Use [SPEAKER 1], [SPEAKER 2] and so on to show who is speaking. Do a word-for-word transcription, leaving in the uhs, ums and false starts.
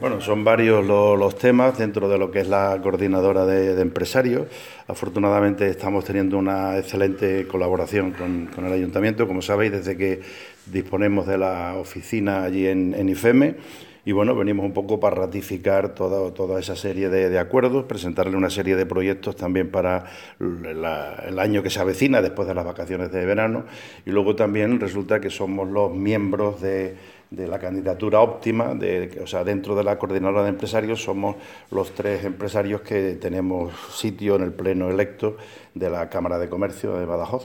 [SPEAKER 1] Bueno, son varios lo- los temas dentro de lo que es la coordinadora de, de empresarios. Afortunadamente estamos teniendo una excelente colaboración con, con el ayuntamiento, como sabéis, desde que disponemos de la oficina allí en, en IFEME. Y bueno, venimos un poco para ratificar toda, toda esa serie de, de acuerdos, presentarle una serie de proyectos también para la- el año que se avecina después de las vacaciones de verano. Y luego también resulta que somos los miembros de, de la candidatura óptima, de, o sea, dentro de la coordinadora de empresarios somos los tres empresarios que tenemos sitio en el pleno electo de la Cámara de Comercio de Badajoz.